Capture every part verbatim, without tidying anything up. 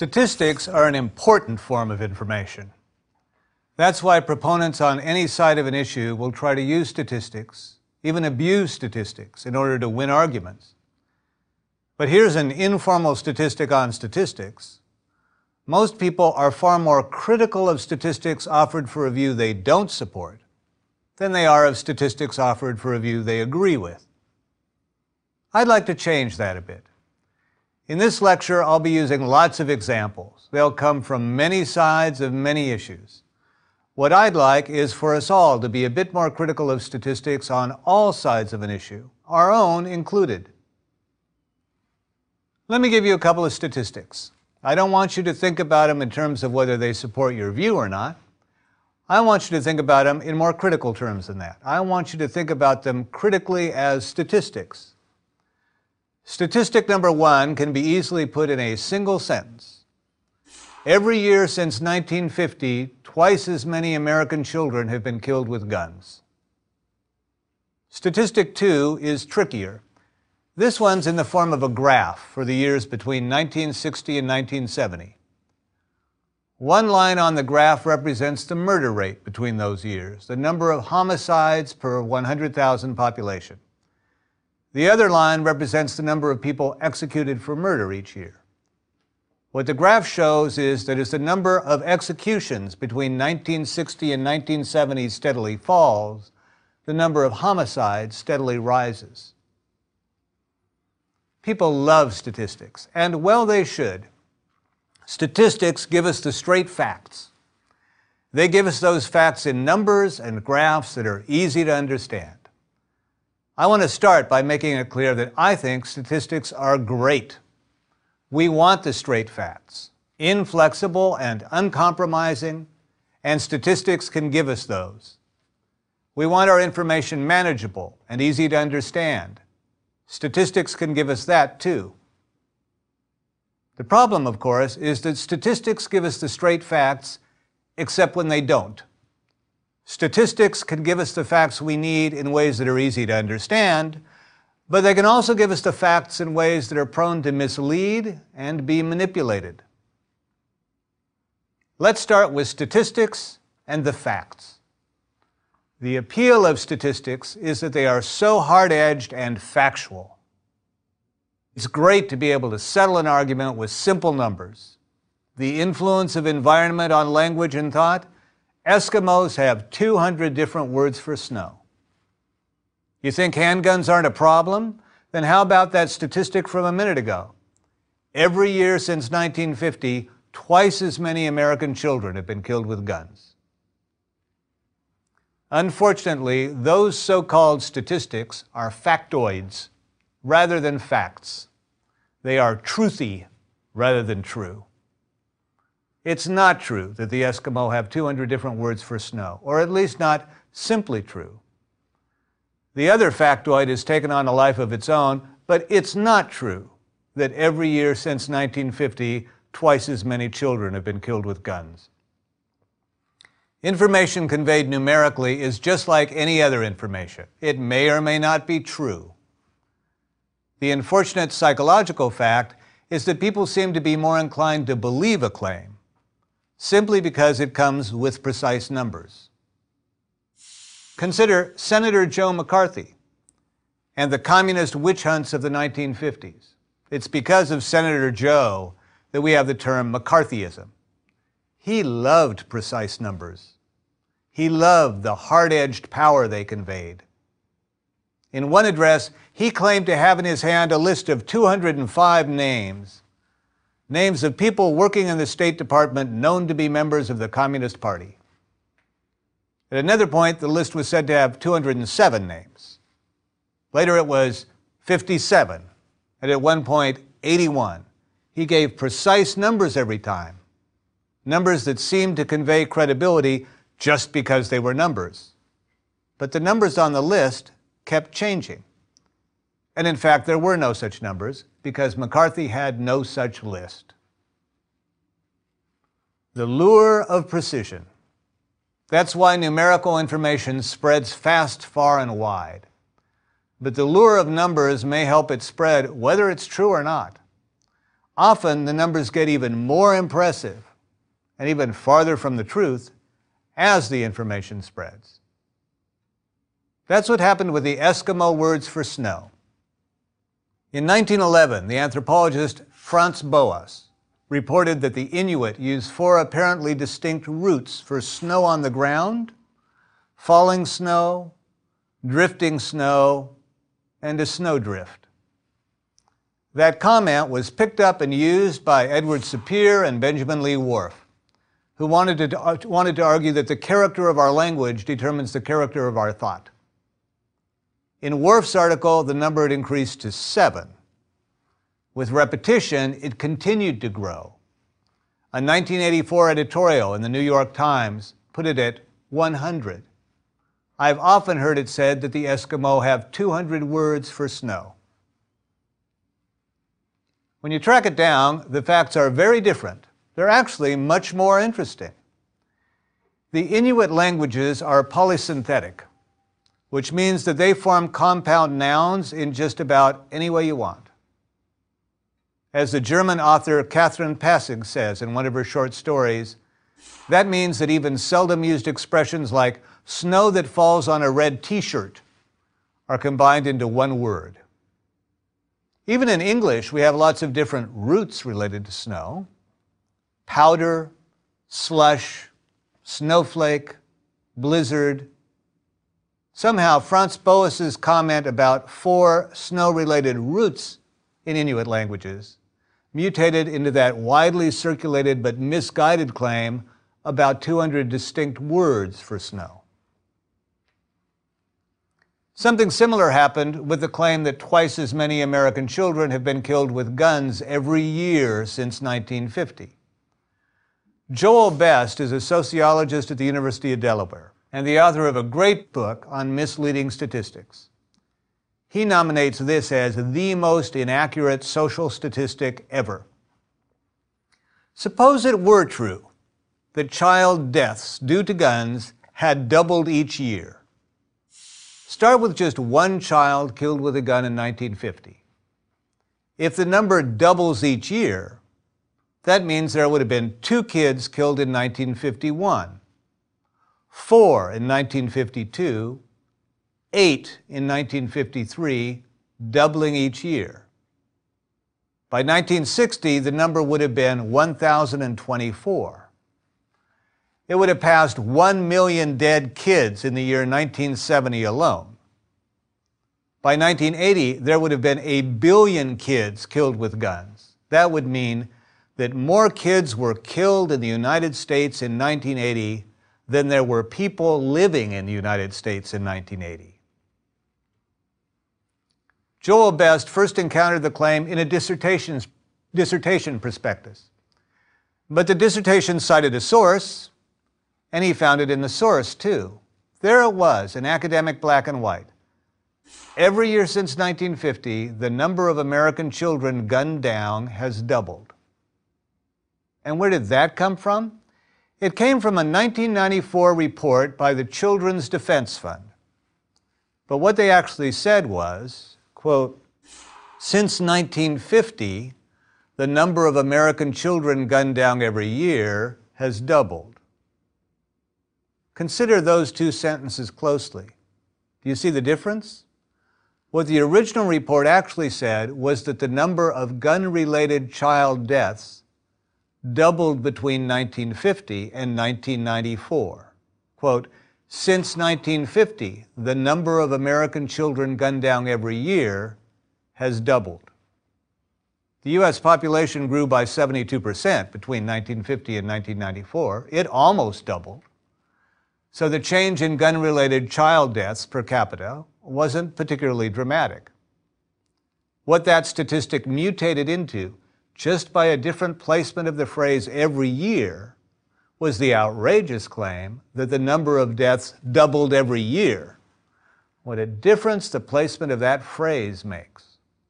Statistics are an important form of information. That's why proponents on any side of an issue will try to use statistics, even abuse statistics, in order to win arguments. But here's an informal statistic on statistics. Most people are far more critical of statistics offered for a view they don't support than they are of statistics offered for a view they agree with. I'd like to change that a bit. In this lecture, I'll be using lots of examples. They'll come from many sides of many issues. What I'd like is for us all to be a bit more critical of statistics on all sides of an issue, our own included. Let me give you a couple of statistics. I don't want you to think about them in terms of whether they support your view or not. I want you to think about them in more critical terms than that. I want you to think about them critically as statistics. Statistic number one can be easily put in a single sentence. Every year since nineteen fifty, twice as many American children have been killed with guns. Statistic two is trickier. This one's in the form of a graph for the years between nineteen sixty and nineteen seventy. One line on the graph represents the murder rate between those years, the number of homicides per one hundred thousand population. The other line represents the number of people executed for murder each year. What the graph shows is that as the number of executions between nineteen sixty and nineteen seventy steadily falls, the number of homicides steadily rises. People love statistics, and well they should. Statistics give us the straight facts. They give us those facts in numbers and graphs that are easy to understand. I want to start by making it clear that I think statistics are great. We want the straight facts, inflexible and uncompromising, and statistics can give us those. We want our information manageable and easy to understand. Statistics can give us that too. The problem, of course, is that statistics give us the straight facts, except when they don't. Statistics can give us the facts we need in ways that are easy to understand, but they can also give us the facts in ways that are prone to mislead and be manipulated. Let's start with statistics and the facts. The appeal of statistics is that they are so hard-edged and factual. It's great to be able to settle an argument with simple numbers. The influence of environment on language and thought? Eskimos have two hundred different words for snow. You think handguns aren't a problem? Then how about that statistic from a minute ago? Every year since nineteen fifty, twice as many American children have been killed with guns. Unfortunately, those so-called statistics are factoids rather than facts. They are truthy rather than true. It's not true that the Eskimo have two hundred different words for snow, or at least not simply true. The other factoid has taken on a life of its own, but it's not true that every year since nineteen fifty, twice as many children have been killed with guns. Information conveyed numerically is just like any other information. It may or may not be true. The unfortunate psychological fact is that people seem to be more inclined to believe a claim simply because it comes with precise numbers. Consider Senator Joe McCarthy and the communist witch hunts of the nineteen fifties. It's because of Senator Joe that we have the term McCarthyism. He loved precise numbers. He loved the hard-edged power they conveyed. In one address, he claimed to have in his hand a list of two hundred five names, names of people working in the State Department known to be members of the Communist Party. At another point, the list was said to have two hundred seven names. Later it was fifty-seven, and at one point, eighty-one. He gave precise numbers every time, numbers that seemed to convey credibility just because they were numbers. But the numbers on the list kept changing. And in fact, there were no such numbers because McCarthy had no such list. The lure of precision. That's why numerical information spreads fast, far, and wide. But the lure of numbers may help it spread whether it's true or not. Often the numbers get even more impressive and even farther from the truth as the information spreads. That's what happened with the Eskimo words for snow. In nineteen eleven, the anthropologist Franz Boas reported that the Inuit use four apparently distinct roots for snow on the ground, falling snow, drifting snow, and a snowdrift. That comment was picked up and used by Edward Sapir and Benjamin Lee Whorf, who wanted to, wanted to argue that the character of our language determines the character of our thought. In Whorf's article, the number had increased to seven. With repetition, it continued to grow. A nineteen eighty-four editorial in the New York Times put it at one hundred. I've often heard it said that the Eskimo have two hundred words for snow. When you track it down, the facts are very different. They're actually much more interesting. The Inuit languages are polysynthetic, which means that they form compound nouns in just about any way you want. As the German author Catherine Passig says in one of her short stories, that means that even seldom used expressions like snow that falls on a red t-shirt are combined into one word. Even in English, we have lots of different roots related to snow: powder, slush, snowflake, blizzard. Somehow, Franz Boas's comment about four snow-related roots in Inuit languages mutated into that widely circulated but misguided claim about two hundred distinct words for snow. Something similar happened with the claim that twice as many American children have been killed with guns every year since nineteen fifty. Joel Best is a sociologist at the University of Delaware and the author of a great book on misleading statistics. He nominates this as the most inaccurate social statistic ever. Suppose it were true that child deaths due to guns had doubled each year. Start with just one child killed with a gun in nineteen fifty. If the number doubles each year, that means there would have been two kids killed in nineteen fifty-one, four in nineteen fifty-two, eight in nineteen fifty-three, doubling each year. By nineteen sixty, the number would have been one thousand twenty-four. It would have passed one million dead kids in the year nineteen seventy alone. By nineteen eighty, there would have been a billion kids killed with guns. That would mean that more kids were killed in the United States in nineteen eighty than there were people living in the United States in nineteen eighty. Joel Best first encountered the claim in a dissertation, dissertation prospectus. But the dissertation cited a source, and he found it in the source too. There it was, in academic black and white. Every year since nineteen fifty, the number of American children gunned down has doubled. And where did that come from? It came from a nineteen ninety-four report by the Children's Defense Fund. But what they actually said was, quote, since nineteen fifty, the number of American children gunned down every year has doubled. Consider those two sentences closely. Do you see the difference? What the original report actually said was that the number of gun-related child deaths doubled between nineteen fifty and nineteen ninety-four. Quote, since nineteen fifty, the number of American children gunned down every year has doubled. The U S population grew by seventy-two percent between nineteen fifty and nineteen ninety-four. It almost doubled. So the change in gun-related child deaths per capita wasn't particularly dramatic. What that statistic mutated into, just by a different placement of the phrase every year, was the outrageous claim that the number of deaths doubled every year. What a difference the placement of that phrase makes.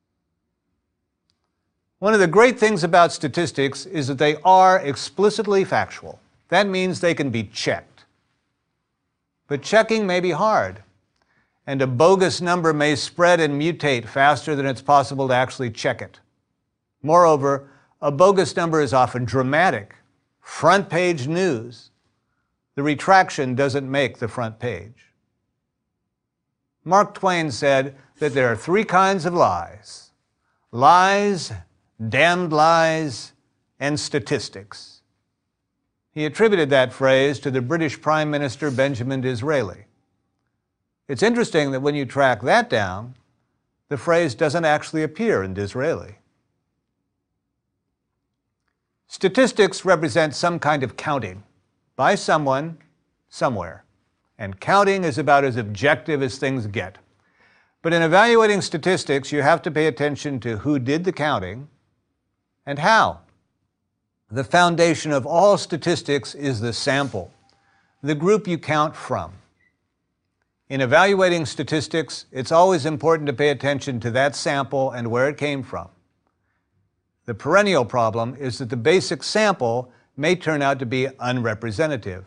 One of the great things about statistics is that they are explicitly factual. That means they can be checked. But checking may be hard, and a bogus number may spread and mutate faster than it's possible to actually check it. Moreover, A bogus number is often dramatic, front-page news. The retraction doesn't make the front page. Mark Twain said that there are three kinds of lies: lies, damned lies, and statistics. He attributed that phrase to the British Prime Minister Benjamin Disraeli. It's interesting that when you track that down, the phrase doesn't actually appear in Disraeli. Statistics represent some kind of counting by someone, somewhere. And counting is about as objective as things get. But in evaluating statistics, you have to pay attention to who did the counting and how. The foundation of all statistics is the sample, the group you count from. In evaluating statistics, it's always important to pay attention to that sample and where it came from. The perennial problem is that the basic sample may turn out to be unrepresentative.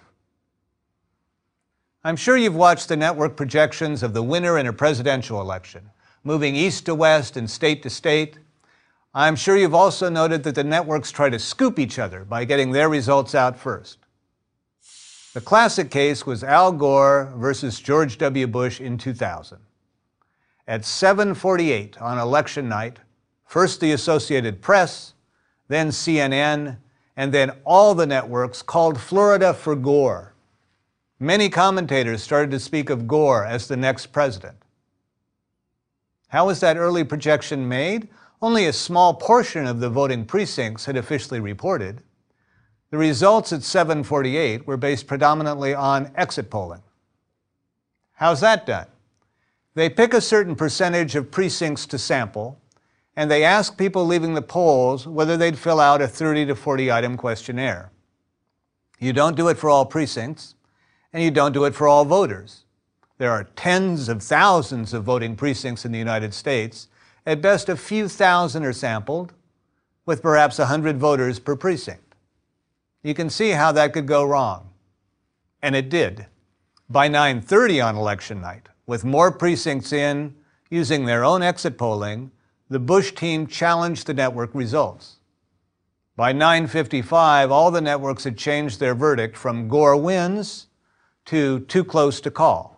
I'm sure you've watched the network projections of the winner in a presidential election, moving east to west and state to state. I'm sure you've also noted that the networks try to scoop each other by getting their results out first. The classic case was Al Gore versus George W. Bush in two thousand. At seven forty-eight on election night, first the Associated Press, then C N N, and then all the networks called Florida for Gore. Many commentators started to speak of Gore as the next president. How was that early projection made? Only a small portion of the voting precincts had officially reported. The results at seven forty-eight were based predominantly on exit polling. How's that done? They pick a certain percentage of precincts to sample, and they ask people leaving the polls whether they'd fill out a thirty to forty item questionnaire. You don't do it for all precincts, and you don't do it for all voters. There are tens of thousands of voting precincts in the United States. At best, a few thousand are sampled, with perhaps one hundred voters per precinct. You can see how that could go wrong. And it did. By nine thirty on election night, with more precincts in, using their own exit polling, the Bush team challenged the network results. By nine fifty-five, all the networks had changed their verdict from Gore wins to too close to call.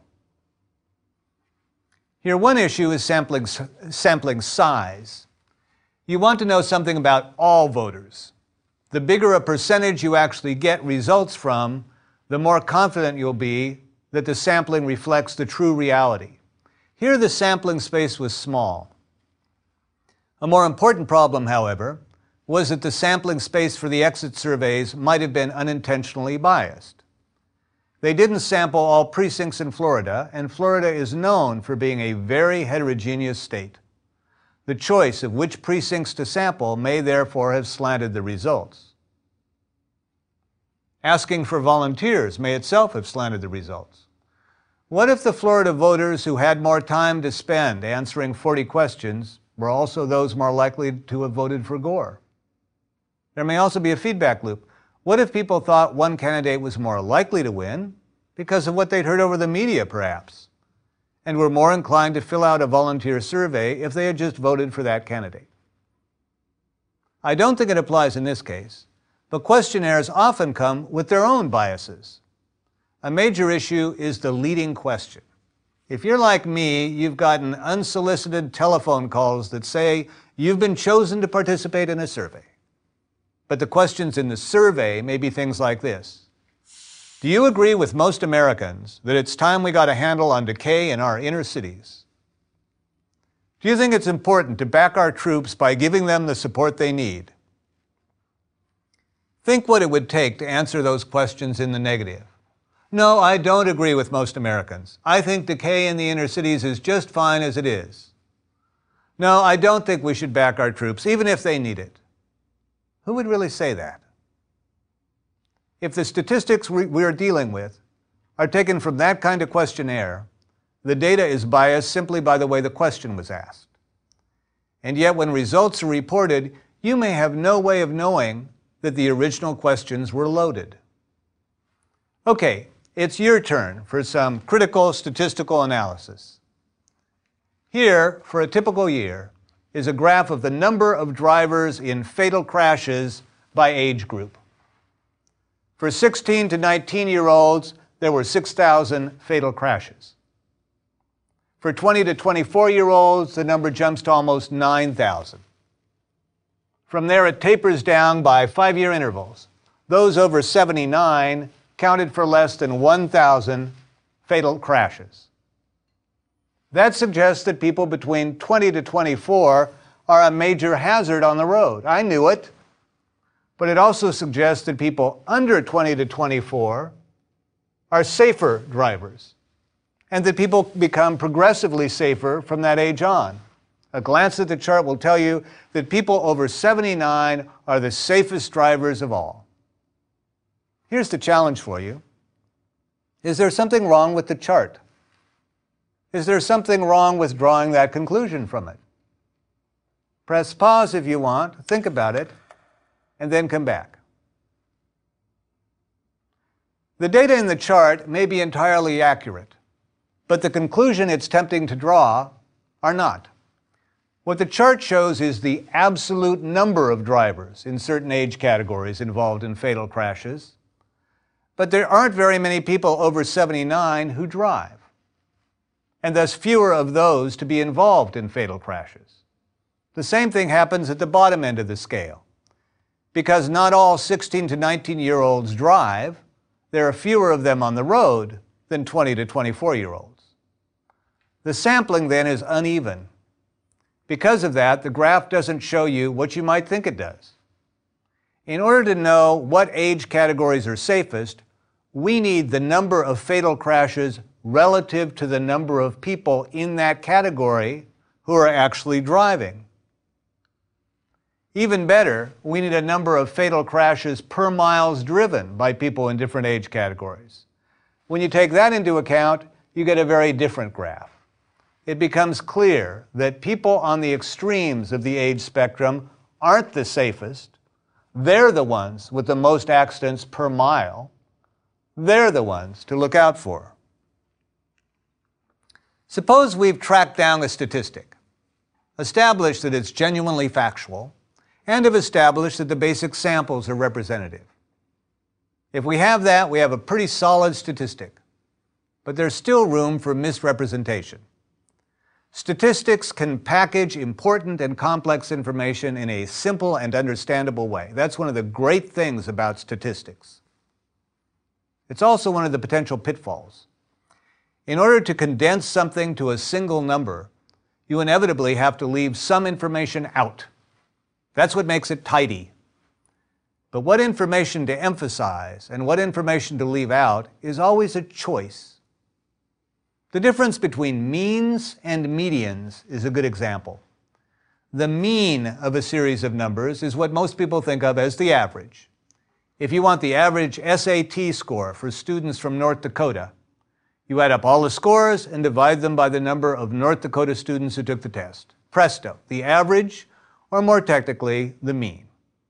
Here, one issue is sampling, sampling size. You want to know something about all voters. The bigger a percentage you actually get results from, the more confident you'll be that the sampling reflects the true reality. Here, the sampling space was small. A more important problem, however, was that the sampling space for the exit surveys might have been unintentionally biased. They didn't sample all precincts in Florida, and Florida is known for being a very heterogeneous state. The choice of which precincts to sample may therefore have slanted the results. Asking for volunteers may itself have slanted the results. What if the Florida voters who had more time to spend answering forty questions were also those more likely to have voted for Gore? There may also be a feedback loop. What if people thought one candidate was more likely to win because of what they'd heard over the media, perhaps, and were more inclined to fill out a volunteer survey if they had just voted for that candidate? I don't think it applies in this case, but questionnaires often come with their own biases. A major issue is the leading question. If you're like me, you've gotten unsolicited telephone calls that say you've been chosen to participate in a survey. But the questions in the survey may be things like this. Do you agree with most Americans that it's time we got a handle on decay in our inner cities? Do you think it's important to back our troops by giving them the support they need? Think what it would take to answer those questions in the negative. No, I don't agree with most Americans. I think decay in the inner cities is just fine as it is. No, I don't think we should back our troops, even if they need it. Who would really say that? If the statistics we are dealing with are taken from that kind of questionnaire, the data is biased simply by the way the question was asked. And yet when results are reported, you may have no way of knowing that the original questions were loaded. Okay, it's your turn for some critical statistical analysis. Here, for a typical year, is a graph of the number of drivers in fatal crashes by age group. For sixteen to nineteen-year-olds, there were six thousand fatal crashes. For twenty to twenty-four-year-olds, the number jumps to almost nine thousand. From there, it tapers down by five-year intervals. Those over seventy-nine counted for less than one thousand fatal crashes. That suggests that people between twenty to twenty-four are a major hazard on the road. I knew it. But it also suggests that people under twenty to twenty-four are safer drivers, and that people become progressively safer from that age on. A glance at the chart will tell you that people over seventy-nine are the safest drivers of all. Here's the challenge for you. Is there something wrong with the chart? Is there something wrong with drawing that conclusion from it? Press pause if you want, think about it, and then come back. The data in the chart may be entirely accurate, but the conclusion it's tempting to draw are not. What the chart shows is the absolute number of drivers in certain age categories involved in fatal crashes, but there aren't very many people over seventy-nine who drive, and thus fewer of those to be involved in fatal crashes. The same thing happens at the bottom end of the scale. Because not all sixteen to nineteen-year-olds drive, there are fewer of them on the road than twenty to twenty-four-year-olds. The sampling then is uneven. Because of that, the graph doesn't show you what you might think it does. In order to know what age categories are safest, we need the number of fatal crashes relative to the number of people in that category who are actually driving. Even better, we need a number of fatal crashes per miles driven by people in different age categories. When you take that into account, you get a very different graph. It becomes clear that people on the extremes of the age spectrum aren't the safest. They're the ones with the most accidents per mile. They're the ones to look out for. Suppose we've tracked down a statistic, established that it's genuinely factual, and have established that the basic samples are representative. If we have that, we have a pretty solid statistic, but there's still room for misrepresentation. Statistics can package important and complex information in a simple and understandable way. That's one of the great things about statistics. It's also one of the potential pitfalls. In order to condense something to a single number, you inevitably have to leave some information out. That's what makes it tidy. But what information to emphasize and what information to leave out is always a choice. The difference between means and medians is a good example. The mean of a series of numbers is what most people think of as the average. If you want the average S A T score for students from North Dakota, you add up all the scores and divide them by the number of North Dakota students who took the test. Presto, the average, or more technically, the mean.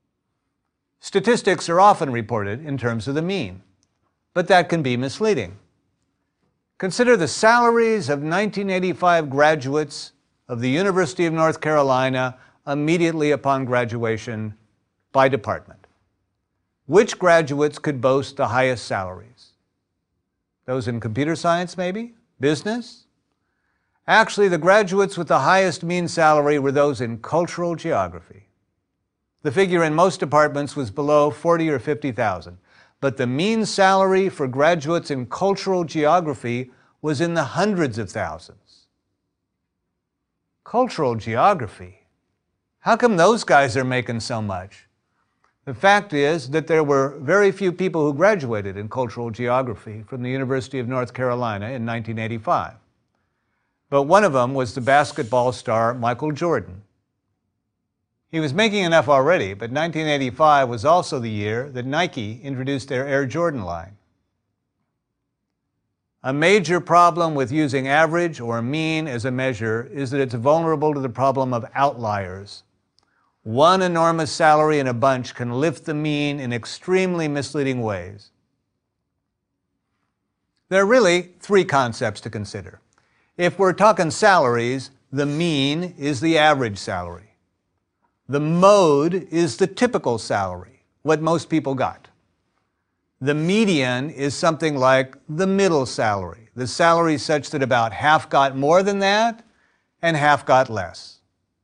Statistics are often reported in terms of the mean, but that can be misleading. Consider the salaries of nineteen eighty-five graduates of the University of North Carolina immediately upon graduation by department. Which graduates could boast the highest salaries? Those in computer science, maybe? Business? Actually, the graduates with the highest mean salary were those in cultural geography. The figure in most departments was below forty or fifty thousand, but the mean salary for graduates in cultural geography was in the hundreds of thousands. Cultural geography? How come those guys are making so much? The fact is that there were very few people who graduated in cultural geography from the University of North Carolina in nineteen eighty-five. But one of them was the basketball star Michael Jordan. He was making enough already, but nineteen eighty-five was also the year that Nike introduced their Air Jordan line. A major problem with using average or mean as a measure is that it's vulnerable to the problem of outliers. One enormous salary in a bunch can lift the mean in extremely misleading ways. There are really three concepts to consider. If we're talking salaries, the mean is the average salary. The mode is the typical salary, what most people got. The median is something like the middle salary, the salary such that about half got more than that and half got less.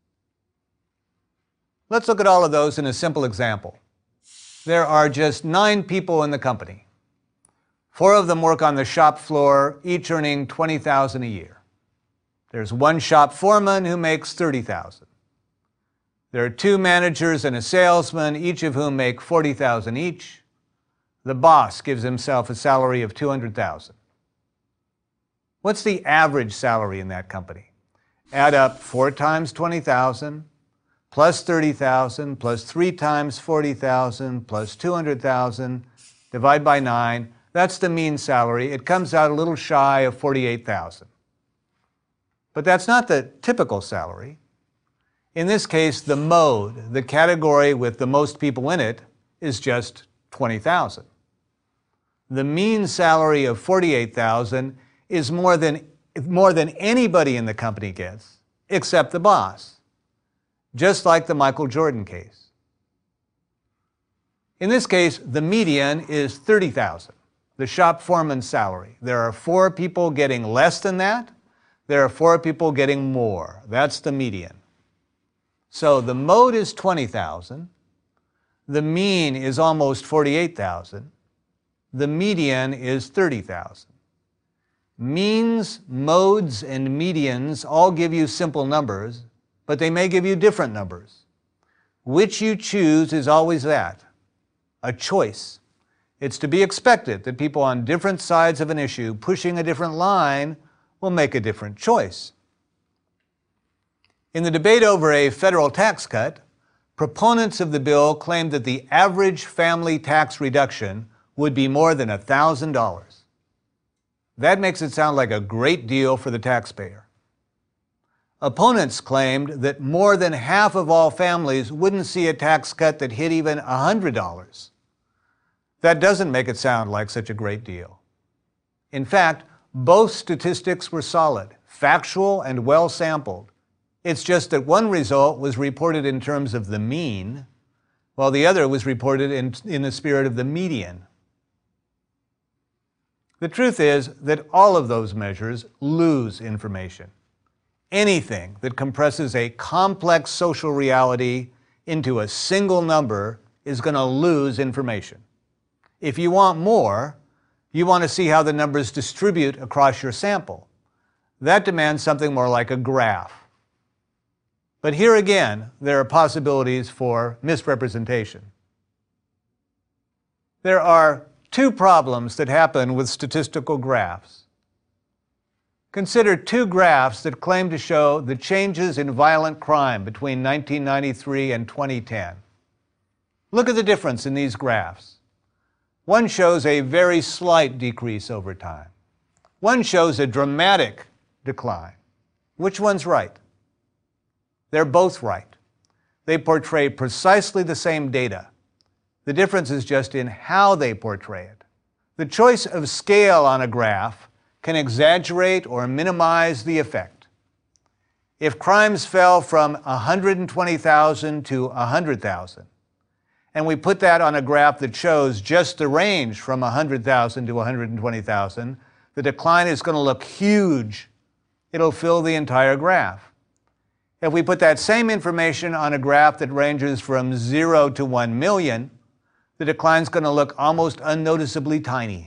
Let's look at all of those in a simple example. There are just nine people in the company. Four of them work on the shop floor, each earning twenty thousand dollars a year. There's one shop foreman who makes thirty thousand dollars. There are two managers and a salesman, each of whom make forty thousand dollars each. The boss gives himself a salary of two hundred thousand dollars. What's the average salary in that company? Add up four times twenty thousand dollars, plus thirty thousand dollars, plus three times forty thousand dollars, plus two hundred thousand dollars, divide by nine. That's the mean salary. It comes out a little shy of forty-eight thousand dollars. But that's not the typical salary. In this case, the mode, the category with the most people in it, is just twenty thousand dollars. The mean salary of forty-eight thousand dollars is more than, more than anybody in the company gets, except the boss, just like the Michael Jordan case. In this case, the median is thirty thousand dollars, the shop foreman's salary. There are four people getting less than that. There are four people getting more. That's the median. So the mode is twenty thousand dollars. The mean is almost forty-eight thousand dollars. The median is thirty thousand dollars. Means, modes, and medians all give you simple numbers, but they may give you different numbers. Which you choose is always that, a choice. It's to be expected that people on different sides of an issue pushing a different line will make a different choice. In the debate over a federal tax cut, proponents of the bill claimed that the average family tax reduction would be more than one thousand dollars. That makes it sound like a great deal for the taxpayer. Opponents claimed that more than half of all families wouldn't see a tax cut that hit even one hundred dollars. That doesn't make it sound like such a great deal. In fact, both statistics were solid, factual, and well sampled. It's just that one result was reported in terms of the mean, while the other was reported in, in the spirit of the median. The truth is that all of those measures lose information. Anything that compresses a complex social reality into a single number is going to lose information. If you want more, you want to see how the numbers distribute across your sample. That demands something more like a graph. But here again, there are possibilities for misrepresentation. There are two problems that happen with statistical graphs. Consider two graphs that claim to show the changes in violent crime between nineteen ninety-three and twenty ten. Look at the difference in these graphs. One shows a very slight decrease over time. One shows a dramatic decline. Which one's right? They're both right. They portray precisely the same data. The difference is just in how they portray it. The choice of scale on a graph can exaggerate or minimize the effect. If crimes fell from one hundred twenty thousand to one hundred thousand, and we put that on a graph that shows just the range from one hundred thousand to one hundred twenty thousand, the decline is going to look huge. It'll fill the entire graph. If we put that same information on a graph that ranges from zero to one million, the decline is going to look almost unnoticeably tiny.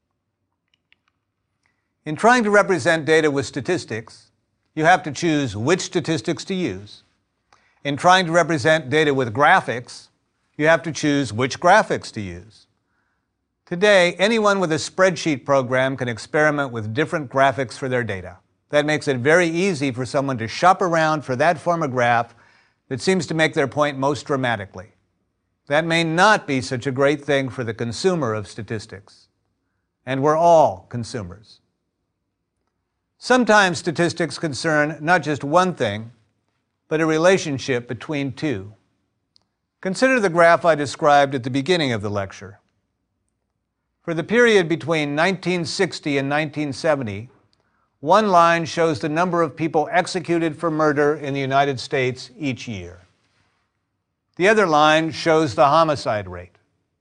In trying to represent data with statistics, you have to choose which statistics to use. In trying to represent data with graphics, you have to choose which graphics to use. Today, anyone with a spreadsheet program can experiment with different graphics for their data. That makes it very easy for someone to shop around for that form of graph that seems to make their point most dramatically. That may not be such a great thing for the consumer of statistics. And we're all consumers. Sometimes statistics concern not just one thing, but a relationship between two. Consider the graph I described at the beginning of the lecture. For the period between nineteen sixty and nineteen seventy, One line shows the number of people executed for murder in the United States each year. The other line shows the homicide rate.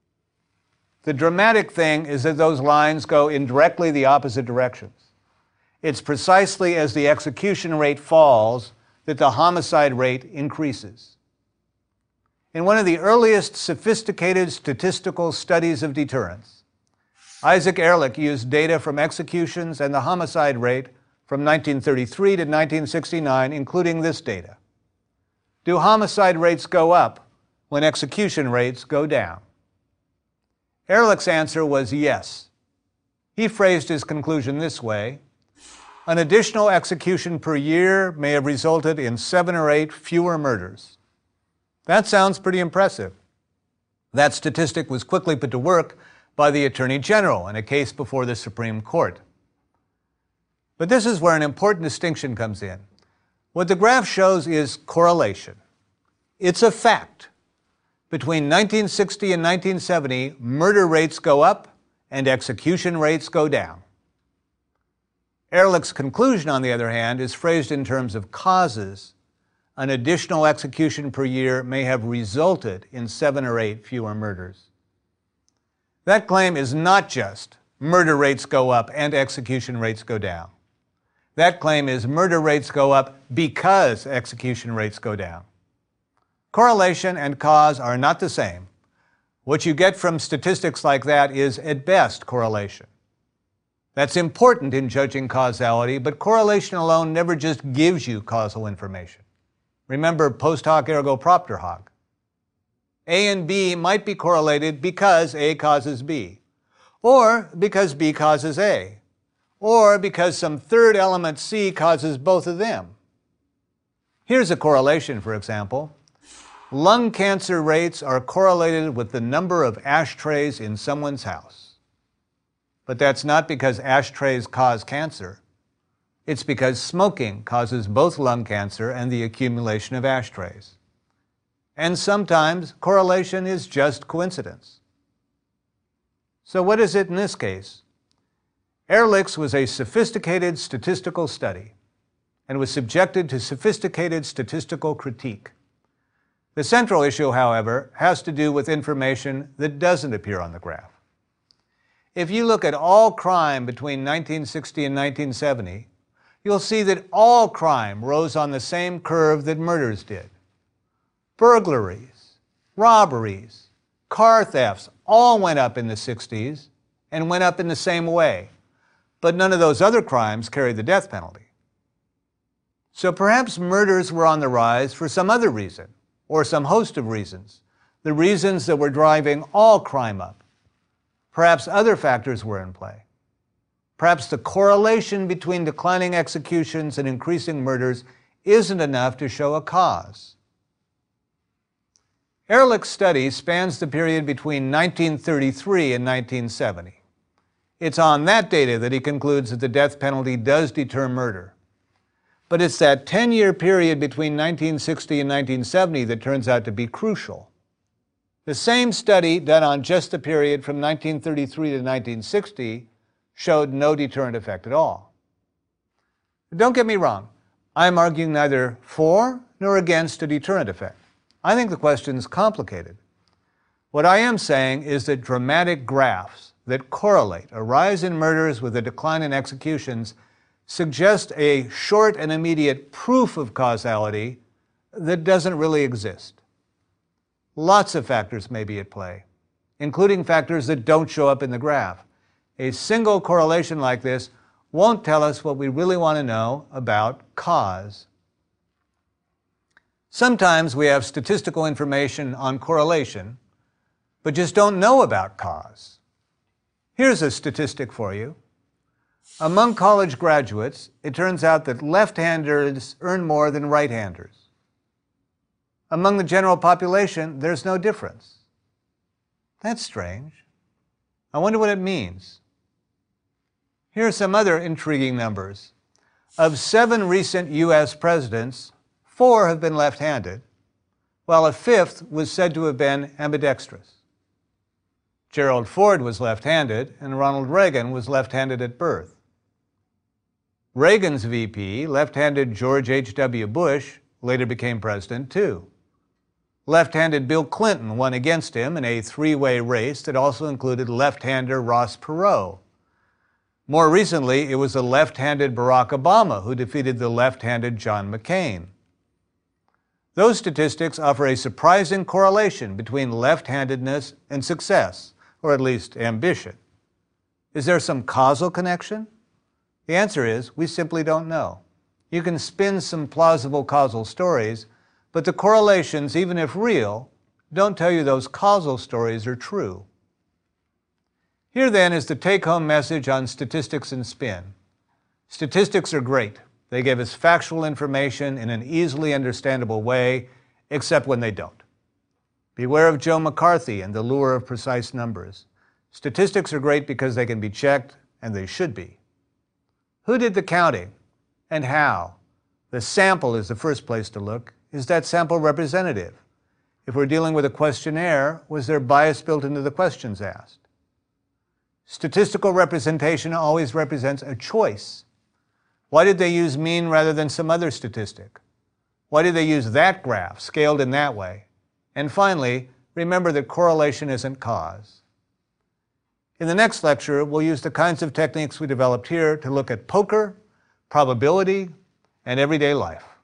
The dramatic thing is that those lines go in directly the opposite directions. It's precisely as the execution rate falls that the homicide rate increases. In one of the earliest sophisticated statistical studies of deterrence, Isaac Ehrlich used data from executions and the homicide rate from nineteen thirty-three to nineteen sixty-nine, including this data. Do homicide rates go up when execution rates go down? Ehrlich's answer was yes. He phrased his conclusion this way: an additional execution per year may have resulted in seven or eight fewer murders. That sounds pretty impressive. That statistic was quickly put to work by the Attorney General in a case before the Supreme Court. But this is where an important distinction comes in. What the graph shows is correlation. It's a fact. Between nineteen sixty and nineteen seventy, murder rates go up and execution rates go down. Ehrlich's conclusion, on the other hand, is phrased in terms of causes. An additional execution per year may have resulted in seven or eight fewer murders. That claim is not just murder rates go up and execution rates go down. That claim is murder rates go up because execution rates go down. Correlation and cause are not the same. What you get from statistics like that is, at best, correlation. That's important in judging causality, but correlation alone never just gives you causal information. Remember post hoc ergo propter hoc. A and B might be correlated because A causes B, or because B causes A, or because some third element C causes both of them. Here's a correlation, for example. Lung cancer rates are correlated with the number of ashtrays in someone's house. But that's not because ashtrays cause cancer. It's because smoking causes both lung cancer and the accumulation of ashtrays. And sometimes correlation is just coincidence. So what is it in this case? Ehrlich's was a sophisticated statistical study and was subjected to sophisticated statistical critique. The central issue, however, has to do with information that doesn't appear on the graph. If you look at all crime between nineteen sixty and nineteen seventy, you'll see that all crime rose on the same curve that murders did. Burglaries, robberies, car thefts all went up in the sixties and went up in the same way, but none of those other crimes carried the death penalty. So perhaps murders were on the rise for some other reason, or some host of reasons, the reasons that were driving all crime up. Perhaps other factors were in play. Perhaps the correlation between declining executions and increasing murders isn't enough to show a cause. Ehrlich's study spans the period between nineteen thirty-three and nineteen seventy. It's on that data that he concludes that the death penalty does deter murder. But it's that ten-year period between nineteen sixty and nineteen seventy that turns out to be crucial. The same study done on just the period from nineteen thirty-three to nineteen sixty showed no deterrent effect at all. Don't get me wrong, I'm arguing neither for nor against a deterrent effect. I think the question's complicated. What I am saying is that dramatic graphs that correlate a rise in murders with a decline in executions suggest a short and immediate proof of causality that doesn't really exist. Lots of factors may be at play, including factors that don't show up in the graph. A single correlation like this won't tell us what we really want to know about cause. Sometimes we have statistical information on correlation, but just don't know about cause. Here's a statistic for you. Among college graduates, it turns out that left-handers earn more than right-handers. Among the general population, there's no difference. That's strange. I wonder what it means. Here are some other intriguing numbers. Of seven recent U S presidents, four have been left-handed, while a fifth was said to have been ambidextrous. Gerald Ford was left-handed, and Ronald Reagan was left-handed at birth. Reagan's V P, left-handed George H W Bush, later became president too. Left-handed Bill Clinton won against him in a three-way race that also included left-hander Ross Perot. More recently, it was the left-handed Barack Obama who defeated the left-handed John McCain. Those statistics offer a surprising correlation between left-handedness and success, or at least ambition. Is there some causal connection? The answer is, we simply don't know. You can spin some plausible causal stories, but the correlations, even if real, don't tell you those causal stories are true. Here then is the take-home message on statistics and spin. Statistics are great. They give us factual information in an easily understandable way, except when they don't. Beware of Joe McCarthy and the lure of precise numbers. Statistics are great because they can be checked, and they should be. Who did the counting, and how? The sample is the first place to look. Is that sample representative? If we're dealing with a questionnaire, was there bias built into the questions asked? Statistical representation always represents a choice. Why did they use mean rather than some other statistic? Why did they use that graph, scaled in that way? And finally, remember that correlation isn't cause. In the next lecture, we'll use the kinds of techniques we developed here to look at poker, probability, and everyday life.